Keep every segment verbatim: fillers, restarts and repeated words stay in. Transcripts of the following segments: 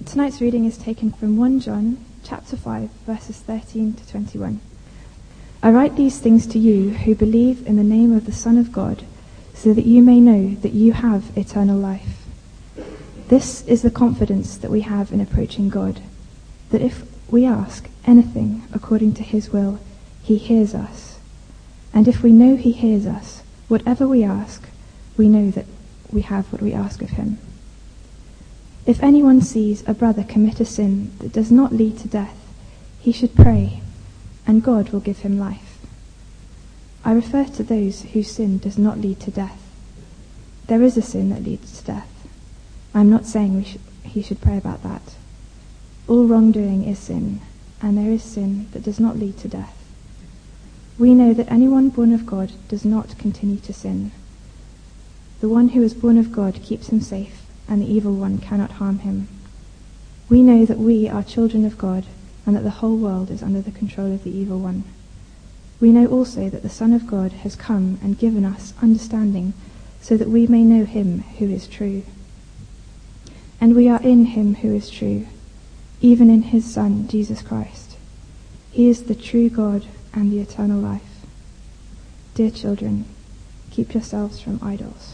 Tonight's reading is taken from First John chapter five, verses thirteen to twenty-one. I write these things to you who believe in the name of the Son of God, so that you may know that you have eternal life. This is the confidence that we have in approaching God, that if we ask anything according to his will, he hears us. And if we know he hears us, whatever we ask, we know that we have what we ask of him. If anyone sees a brother commit a sin that does not lead to death, he should pray, and God will give him life. I refer to those whose sin does not lead to death. There is a sin that leads to death. I am not saying we should, he should pray about that. All wrongdoing is sin, and there is sin that does not lead to death. We know that anyone born of God does not continue to sin. The one who is born of God keeps him safe, and the evil one cannot harm him. We know that we are children of God, and that the whole world is under the control of the evil one. We know also that the Son of God has come and given us understanding, so that we may know him who is true. And we are in him who is true, even in his Son, Jesus Christ. He is the true God and the eternal life. Dear children, keep yourselves from idols.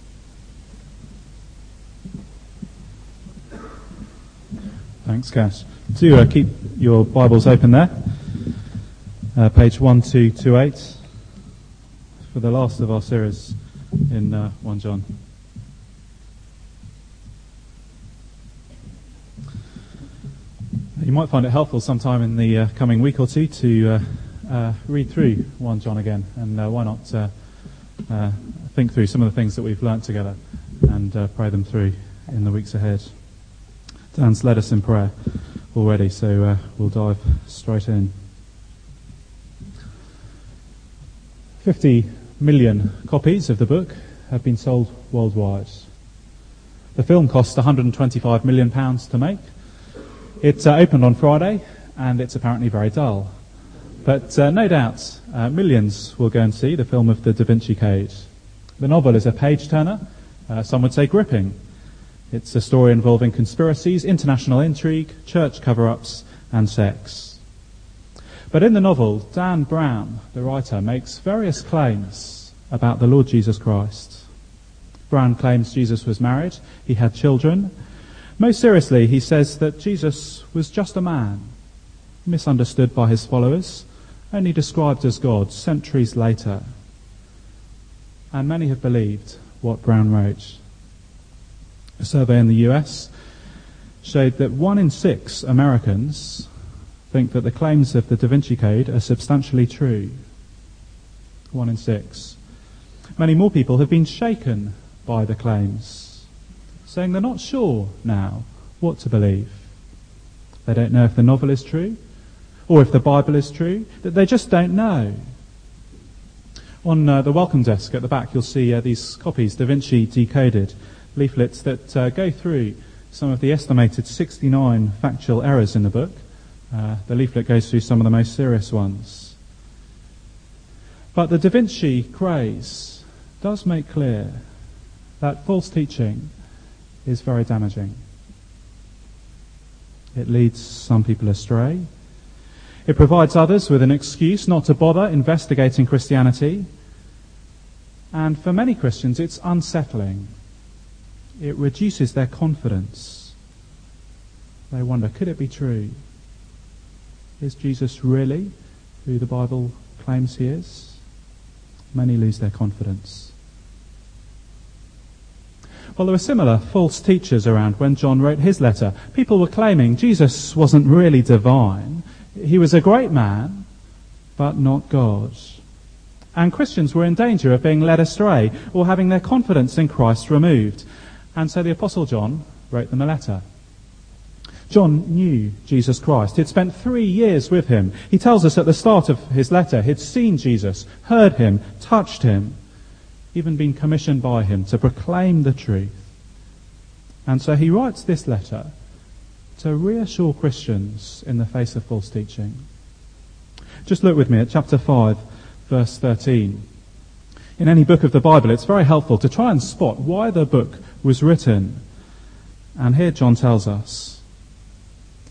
Thanks, Cass. Do uh, keep your Bibles open there. Uh, page one two two eight for the last of our series in uh, First John. You might find it helpful sometime in the uh, coming week or two to uh, uh, read through First John again, and uh, why not uh, uh, think through some of the things that we've learnt together and uh, pray them through in the weeks ahead. Dan's led us in prayer already, so uh, we'll dive straight in. fifty million copies of the book have been sold worldwide. The film cost one hundred twenty-five million pounds to make. It uh, opened on Friday, and it's apparently very dull. But uh, no doubt, uh, millions will go and see the film of the Da Vinci Code. The novel is a page-turner, uh, some would say gripping. It's a story involving conspiracies, international intrigue, church cover-ups, and sex. But in the novel, Dan Brown, the writer, makes various claims about the Lord Jesus Christ. Brown claims Jesus was married, he had children. Most seriously, he says that Jesus was just a man, misunderstood by his followers, only described as God centuries later. And many have believed what Brown wrote. A survey in the U S showed that one in six Americans think that the claims of the Da Vinci Code are substantially true. One in six. Many more people have been shaken by the claims, saying they're not sure now what to believe. They don't know if the novel is true, or if the Bible is true, that they just don't know. On uh, the welcome desk at the back, you'll see uh, these copies, Da Vinci Decoded, leaflets that uh, go through some of the estimated sixty-nine factual errors in the book. Uh, the leaflet goes through some of the most serious ones. But the Da Vinci craze does make clear that false teaching is very damaging. It leads some people astray. It provides others with an excuse not to bother investigating Christianity. And for many Christians, it's unsettling. It reduces their confidence. They wonder, could it be true? Is Jesus really who the Bible claims he is? Many lose their confidence. Well, there were similar false teachers around when John wrote his letter. People were claiming Jesus wasn't really divine. He was a great man, but not God. And Christians were in danger of being led astray or having their confidence in Christ removed. And so the Apostle John wrote them a letter. John knew Jesus Christ. He'd spent three years with him. He tells us at the start of his letter he'd seen Jesus, heard him, touched him, even been commissioned by him to proclaim the truth. And so he writes this letter to reassure Christians in the face of false teaching. Just look with me at chapter five, verse thirteen. In any book of the Bible, it's very helpful to try and spot why the book was written. And here John tells us,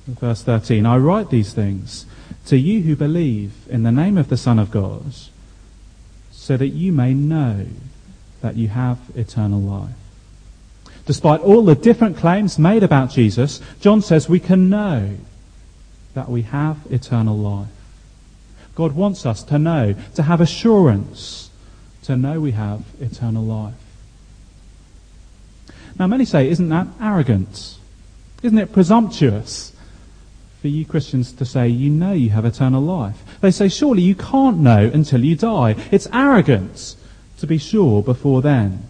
Verse thirteen, I write these things to you who believe in the name of the Son of God, so that you may know that you have eternal life. Despite all the different claims made about Jesus, John says we can know that we have eternal life. God wants us to know, to have assurance, to know we have eternal life. Now many say, isn't that arrogant? Isn't it presumptuous for you Christians to say you know you have eternal life? They say, surely you can't know until you die. It's arrogant to be sure before then.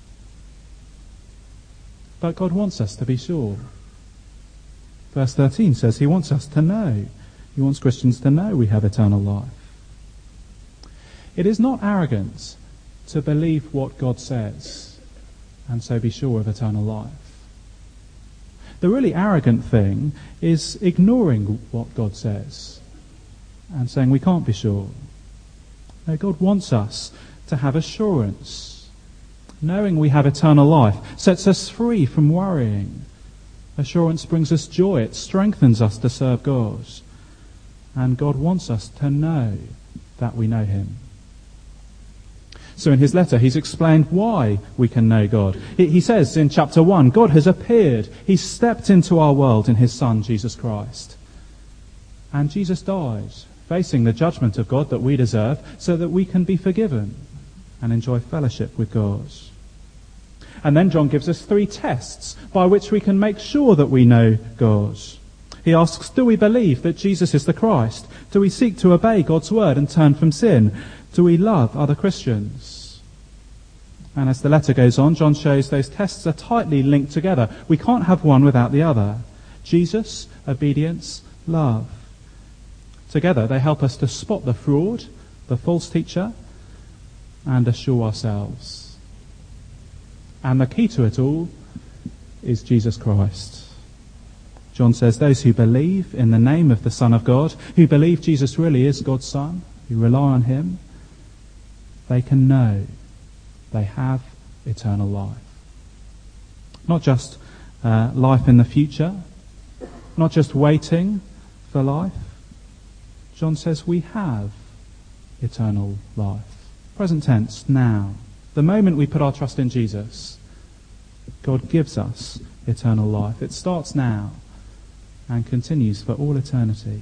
But God wants us to be sure. Verse thirteen says he wants us to know. He wants Christians to know we have eternal life. It is not arrogant to believe what God says and so be sure of eternal life. The really arrogant thing is ignoring what God says and saying we can't be sure. No, God wants us to have assurance. Knowing we have eternal life sets us free from worrying. Assurance brings us joy. It strengthens us to serve God. And God wants us to know that we know him. So in his letter, he's explained why we can know God. He says in chapter one, God has appeared. He's stepped into our world in his Son, Jesus Christ. And Jesus died, facing the judgment of God that we deserve, so that we can be forgiven and enjoy fellowship with God. And then John gives us three tests by which we can make sure that we know God. He asks, do we believe that Jesus is the Christ? Do we seek to obey God's word and turn from sin? Do we love other Christians? And as the letter goes on, John shows those tests are tightly linked together. We can't have one without the other. Jesus, obedience, love. Together they help us to spot the fraud, the false teacher, and assure ourselves. And the key to it all is Jesus Christ. John says those who believe in the name of the Son of God, who believe Jesus really is God's Son, who rely on him, they can know they have eternal life. Not just uh, life in the future, not just waiting for life. John says we have eternal life. Present tense, now. The moment we put our trust in Jesus, God gives us eternal life. It starts now and continues for all eternity.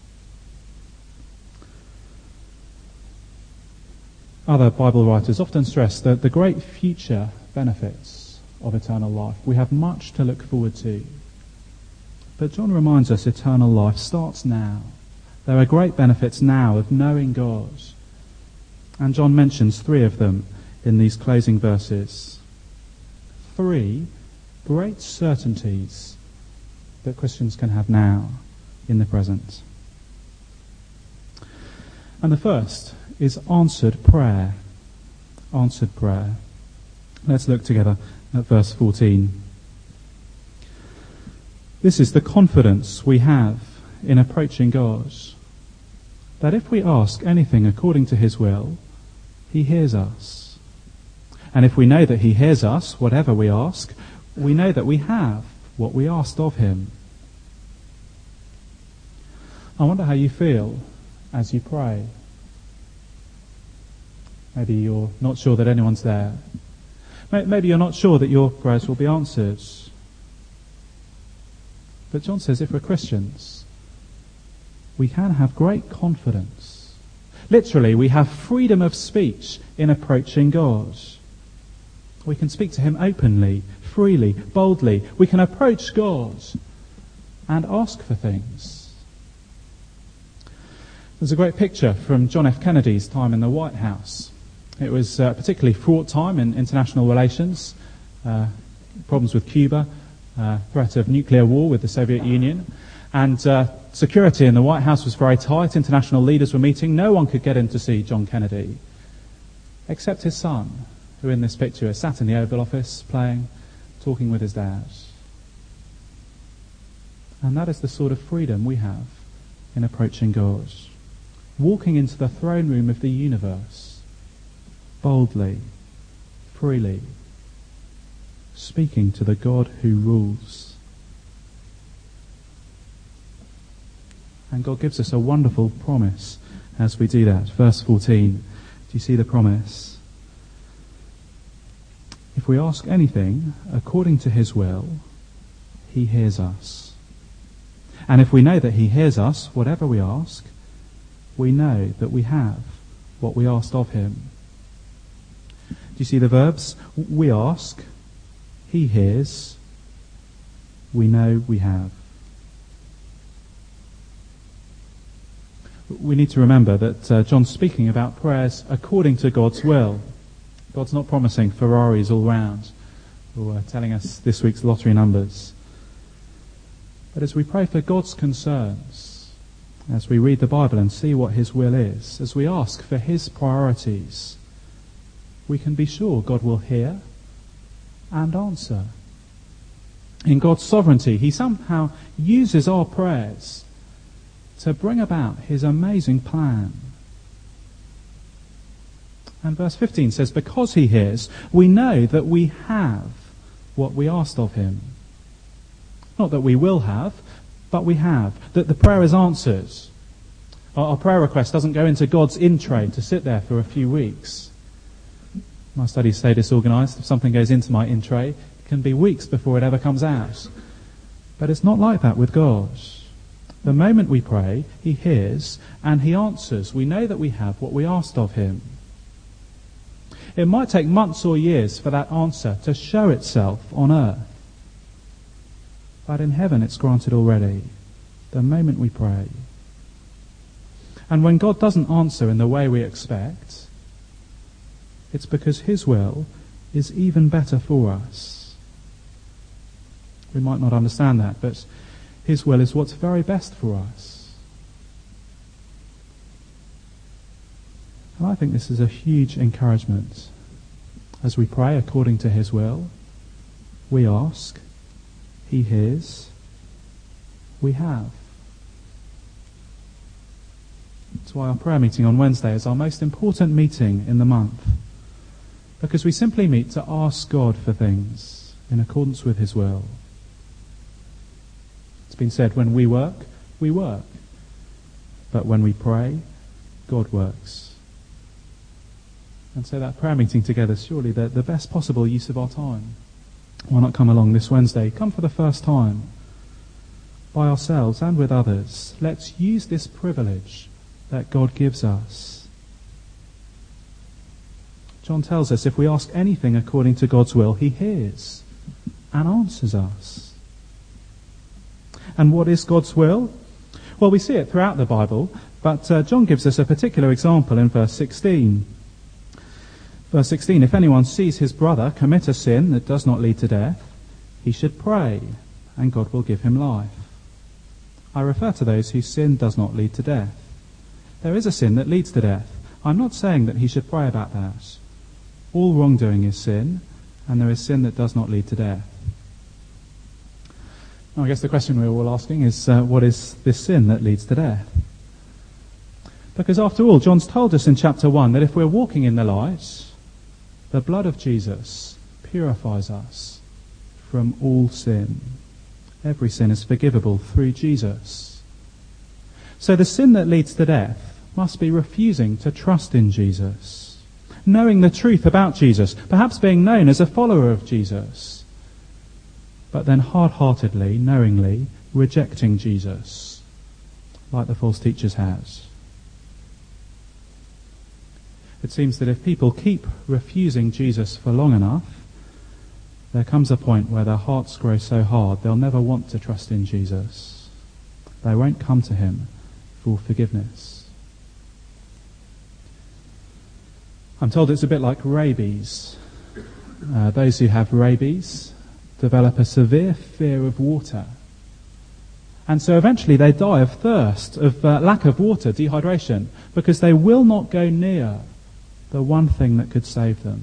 Other Bible writers often stress that the great future benefits of eternal life. We have much to look forward to. But John reminds us eternal life starts now. There are great benefits now of knowing God. And John mentions three of them in these closing verses. Three great certainties that Christians can have now in the present. And the first is answered prayer. Answered prayer. Let's look together at verse fourteen. This is the confidence we have in approaching God, that if we ask anything according to his will, he hears us. And if we know that he hears us, whatever we ask, we know that we have what we asked of him. I wonder how you feel as you pray. Maybe you're not sure that anyone's there. Maybe you're not sure that your prayers will be answered. But John says if we're Christians, we can have great confidence. Literally, we have freedom of speech in approaching God. We can speak to him openly, freely, boldly. We can approach God and ask for things. There's a great picture from John F. Kennedy's time in the White House. It was a particularly fraught time in international relations, uh, problems with Cuba, uh, threat of nuclear war with the Soviet Union, and uh, security in the White House was very tight. International leaders were meeting. No one could get in to see John Kennedy, except his son, who in this picture is sat in the Oval Office playing, talking with his dad. And that is the sort of freedom we have in approaching God. Walking into the throne room of the universe, boldly, freely, speaking to the God who rules. And God gives us a wonderful promise as we do that. Verse fourteen, do you see the promise? If we ask anything according to his will, he hears us. And if we know that he hears us, whatever we ask, we know that we have what we asked of him. Do you see the verbs? We ask, he hears, we know we have. We need to remember that uh, John's speaking about prayers according to God's will. God's not promising Ferraris all round or uh, telling us this week's lottery numbers. But as we pray for God's concerns, as we read the Bible and see what his will is, as we ask for his priorities, we can be sure God will hear and answer. In God's sovereignty, he somehow uses our prayers to bring about his amazing plan. And verse fifteen says, because he hears, we know that we have what we asked of him. Not that we will have, but we have. That the prayer is answered. Our, our prayer request doesn't go into God's in tray to sit there for a few weeks. My studies stay disorganised. If something goes into my in tray, it can be weeks before it ever comes out. But it's not like that with God. The moment we pray, he hears and he answers. We know that we have what we asked of him. It might take months or years for that answer to show itself on earth. But in heaven it's granted already, the moment we pray. And when God doesn't answer in the way we expect, it's because his will is even better for us. We might not understand that, but his will is what's very best for us. And I think this is a huge encouragement. As we pray according to his will, we ask, he hears, we have. That's why our prayer meeting on Wednesday is our most important meeting in the month. Because we simply meet to ask God for things in accordance with his will. It's been said, when we work, we work. But when we pray, God works. And so that prayer meeting together is surely the, the best possible use of our time. Why not come along this Wednesday? Come for the first time. By ourselves and with others. Let's use this privilege that God gives us. John tells us if we ask anything according to God's will, he hears and answers us. And what is God's will? Well, we see it throughout the Bible, but uh, John gives us a particular example in verse sixteen. Verse sixteen, if anyone sees his brother commit a sin that does not lead to death, he should pray, and God will give him life. I refer to those whose sin does not lead to death. There is a sin that leads to death. I'm not saying that he should pray about that. All wrongdoing is sin, and there is sin that does not lead to death. Now, I guess the question we're all asking is, uh, what is this sin that leads to death? Because after all, John's told us in chapter one that if we're walking in the light, the blood of Jesus purifies us from all sin. Every sin is forgivable through Jesus. So the sin that leads to death must be refusing to trust in Jesus, knowing the truth about Jesus, perhaps being known as a follower of Jesus, but then hard-heartedly, knowingly rejecting Jesus, like the false teachers has. It seems that if people keep refusing Jesus for long enough, there comes a point where their hearts grow so hard they'll never want to trust in Jesus. They won't come to him for forgiveness. I'm told it's a bit like rabies. Uh, those who have rabies develop a severe fear of water. And so eventually they die of thirst, of uh, lack of water, dehydration, because they will not go near the one thing that could save them.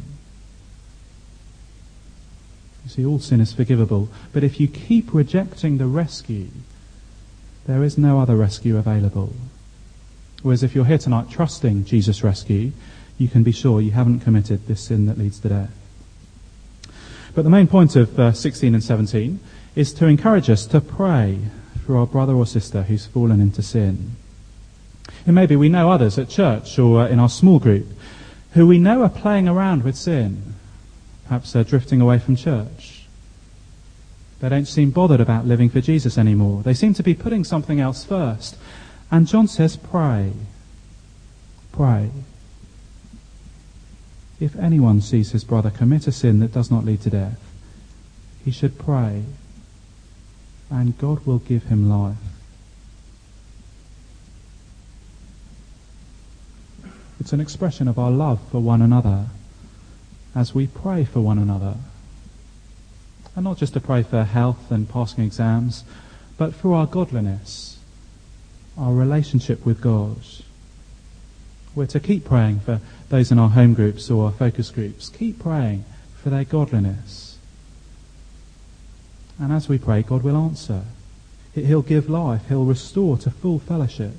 You see, all sin is forgivable, but if you keep rejecting the rescue, there is no other rescue available. Whereas if you're here tonight trusting Jesus' rescue, you can be sure you haven't committed this sin that leads to death. But the main point of uh, sixteen and seventeen is to encourage us to pray for our brother or sister who's fallen into sin. And maybe we know others at church or in our small group who we know are playing around with sin. Perhaps they're drifting away from church. They don't seem bothered about living for Jesus anymore. They seem to be putting something else first. And John says, pray. Pray. If anyone sees his brother commit a sin that does not lead to death, he should pray, and God will give him life. It's an expression of our love for one another as we pray for one another. And not just to pray for health and passing exams, but for our godliness, our relationship with God. We're to keep praying for those in our home groups or our focus groups. Keep praying for their godliness. And as we pray, God will answer. He'll give life. He'll restore to full fellowship.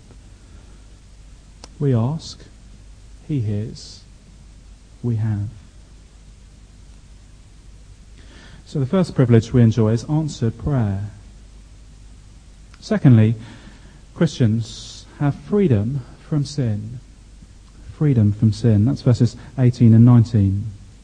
We ask, he hears, we have. So the first privilege we enjoy is answered prayer. Secondly, Christians have freedom from sin. Freedom from sin. That's verses eighteen and nineteen.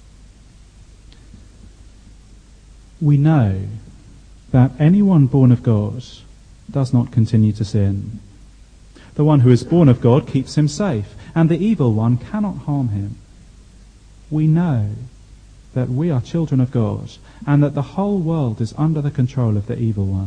We know that anyone born of God does not continue to sin. The one who is born of God keeps him safe, and the evil one cannot harm him. We know that we are children of God, and that the whole world is under the control of the evil one.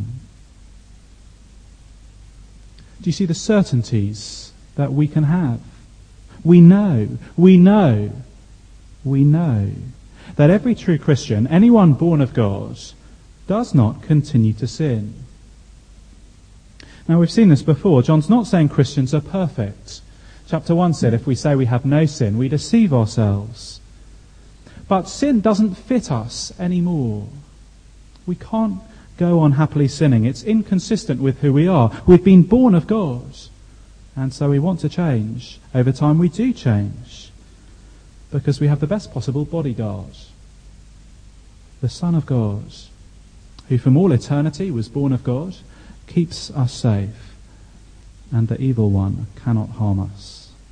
Do you see the certainties that we can have? We know, we know, we know that every true Christian, anyone born of God, does not continue to sin. Now we've seen this before. John's not saying Christians are perfect. Chapter one said if we say we have no sin, we deceive ourselves. But sin doesn't fit us anymore. We can't go on happily sinning. It's inconsistent with who we are. We've been born of God. And so we want to change. Over time we do change. Because we have the best possible bodyguard. The Son of God, who from all eternity was born of God, keeps us safe. And the evil one cannot harm us.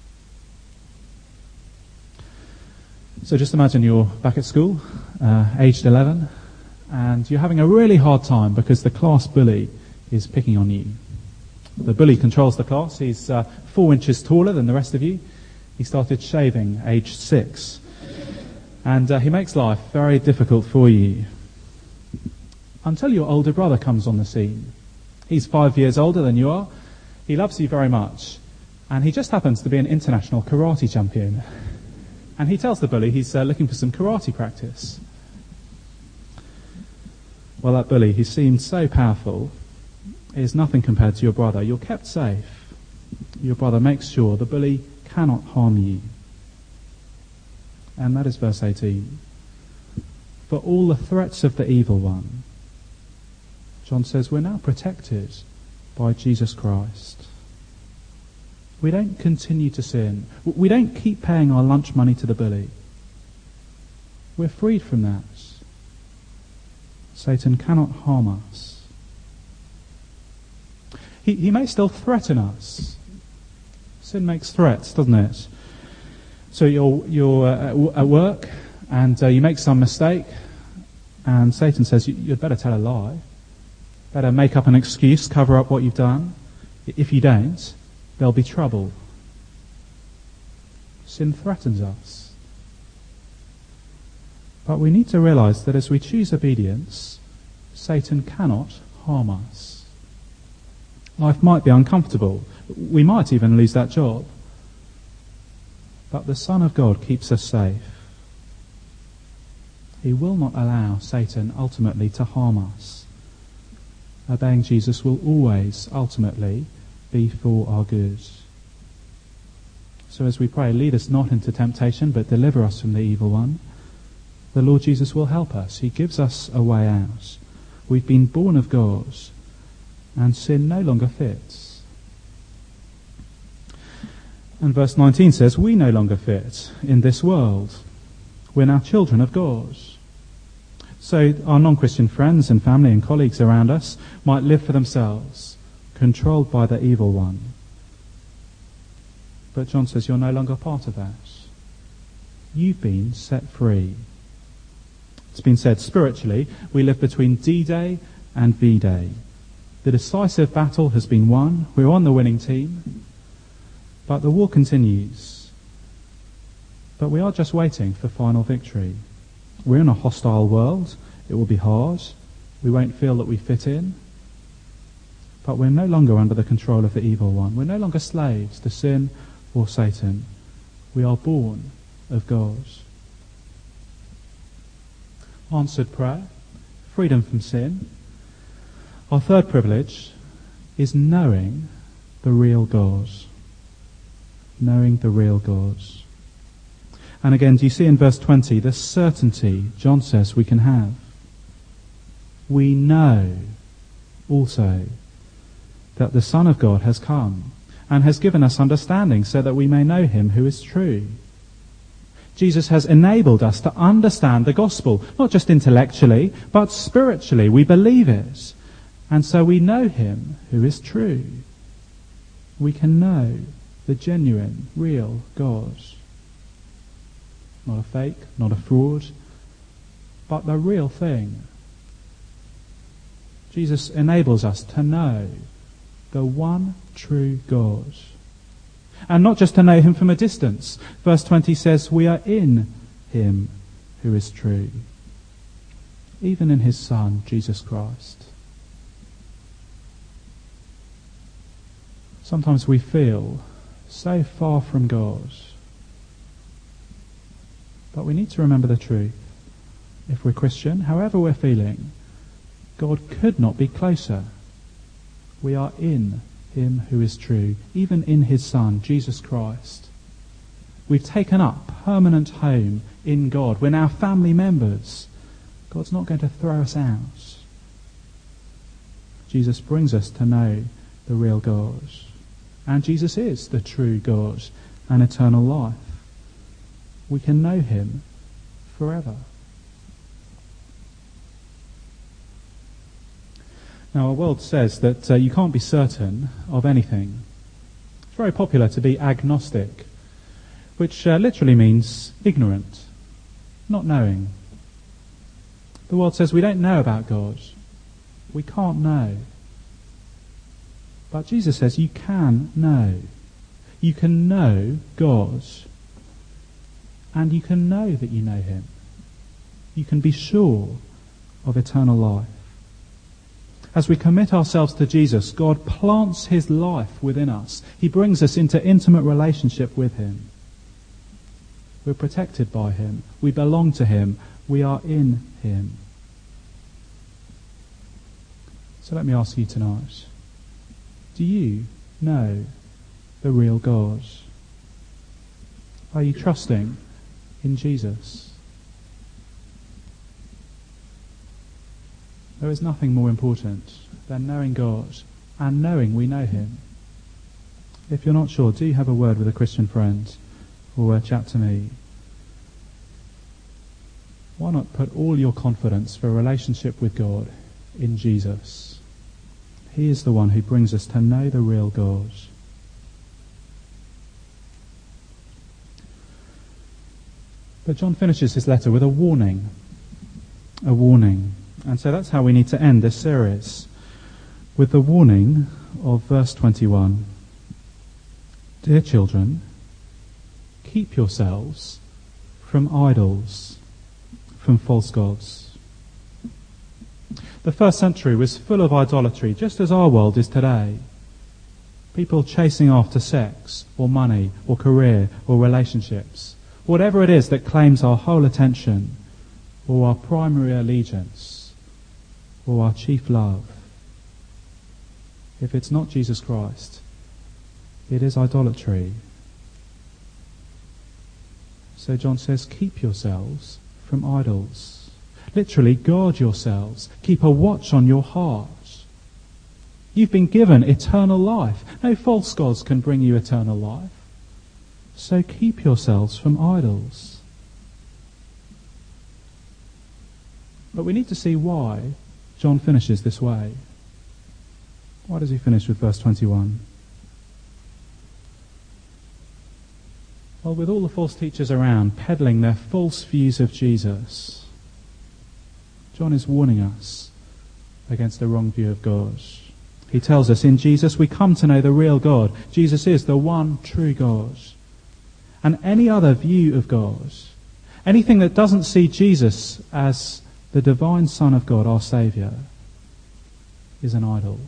So just imagine you're back at school, uh, aged eleven, and you're having a really hard time because the class bully is picking on you. The bully controls the class. He's uh, four inches taller than the rest of you. He started shaving aged six. And uh, he makes life very difficult for you. Until your older brother comes on the scene. He's five years older than you are. He loves you very much. And he just happens to be an international karate champion. And he tells the bully he's uh, looking for some karate practice. Well, that bully, who seemed so powerful, is nothing compared to your brother. You're kept safe. Your brother makes sure the bully cannot harm you. And that is verse eighteen. For all the threats of the evil one, John says we're now protected by Jesus Christ. We don't continue to sin. We don't keep paying our lunch money to the bully. We're freed from that. Satan cannot harm us. He, he may still threaten us. Sin makes threats, doesn't it? So you're, you're uh, at work and uh, you make some mistake and Satan says you'd better tell a lie. Better make up an excuse, cover up what you've done. If you don't, there'll be trouble. Sin threatens us. But we need to realize that as we choose obedience, Satan cannot harm us. Life might be uncomfortable. We might even lose that job. But the Son of God keeps us safe. He will not allow Satan ultimately to harm us. Obeying Jesus will always ultimately be for our good. So as we pray, lead us not into temptation, but deliver us from the evil one. The Lord Jesus will help us. He gives us a way out. We've been born of God, and sin no longer fits. And verse nineteen says, we no longer fit in this world. We're now children of God. So our non-Christian friends and family and colleagues around us might live for themselves. controlled by the evil one. But John says you're no longer part of that. You've been set free. It's been said spiritually, we live between D-Day and V-Day. The decisive battle has been won. We're on the winning team. But the war continues. But we are just waiting for final victory. We're in a hostile world. It will be hard. We won't feel that we fit in. But we're no longer under the control of the evil one. We're no longer slaves to sin or Satan. We are born of God. Answered prayer, freedom from sin. Our third privilege is knowing the real God. Knowing the real God. And again, do you see in verse twenty the certainty John says we can have? We know also that the Son of God has come and has given us understanding so that we may know him who is true. Jesus has enabled us to understand the gospel, not just intellectually, but spiritually. We believe it. And so we know him who is true. We can know the genuine, real God. Not a fake, not a fraud, but the real thing. Jesus enables us to know the one true God. And not just to know him from a distance. Verse twenty says we are in him who is true. Even in his Son, Jesus Christ. Sometimes we feel so far from God. But we need to remember the truth. If we're Christian, however we're feeling, God could not be closer. We are in him who is true, even in his Son, Jesus Christ. We've taken up permanent home in God. We're now family members. God's not going to throw us out. Jesus brings us to know the real God. And Jesus is the true God and eternal life. We can know him forever. Now, our world says that uh, you can't be certain of anything. It's very popular to be agnostic, which uh, literally means ignorant, not knowing. The world says we don't know about God. We can't know. But Jesus says you can know. You can know God. And you can know that you know him. You can be sure of eternal life. As we commit ourselves to Jesus, God plants his life within us. He brings us into intimate relationship with him. We're protected by him. We belong to him. We are in him. So let me ask you tonight, do you know the real God? Are you trusting in Jesus? There is nothing more important than knowing God and knowing we know him. If you're not sure, do have a word with a Christian friend or chat to me. Why not put all your confidence for a relationship with God in Jesus? He is the one who brings us to know the real God. But John finishes his letter with a warning. A warning. And so that's how we need to end this series, with the warning of verse twenty-one. Dear children, keep yourselves from idols, from false gods. The first century was full of idolatry, just as our world is today. People chasing after sex, or money, or career, or relationships. Whatever it is that claims our whole attention, or our primary allegiance, or our chief love. If it's not Jesus Christ, it is idolatry. So John says, keep yourselves from idols. Literally, guard yourselves. Keep a watch on your heart. You've been given eternal life. No false gods can bring you eternal life. So keep yourselves from idols. But we need to see why John finishes this way. Why does he finish with verse twenty-one? Well, with all the false teachers around peddling their false views of Jesus, John is warning us against the wrong view of God. He tells us in Jesus we come to know the real God. Jesus is the one true God. And any other view of God, anything that doesn't see Jesus as the divine Son of God, our Saviour, is an idol.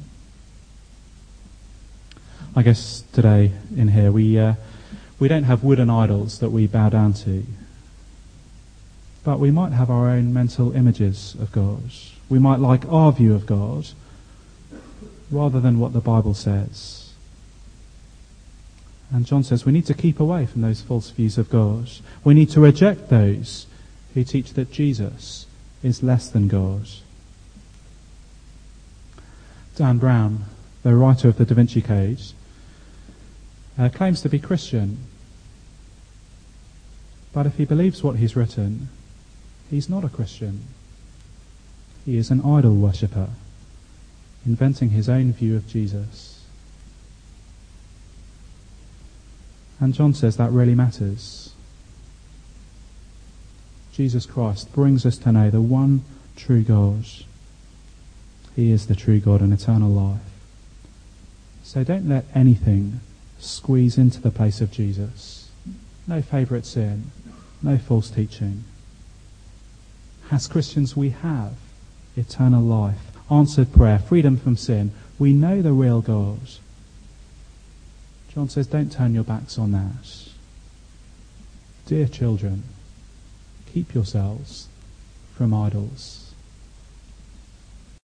I guess today in here we uh, we don't have wooden idols that we bow down to, but we might have our own mental images of God. We might like our view of God rather than what the Bible says. And John says we need to keep away from those false views of God. We need to reject those who teach that Jesus is less than God. Dan Brown, the writer of the Da Vinci Code, uh, claims to be Christian. But if he believes what he's written, he's not a Christian. He is an idol worshipper, inventing his own view of Jesus. And John says that really matters. Jesus Christ brings us to know the one true God. He is the true God and eternal life. So don't let anything squeeze into the place of Jesus. No favourite sin, no false teaching. As Christians we have eternal life, answered prayer, freedom from sin. We know the real God. John says don't turn your backs on that. Dear children, keep yourselves from idols.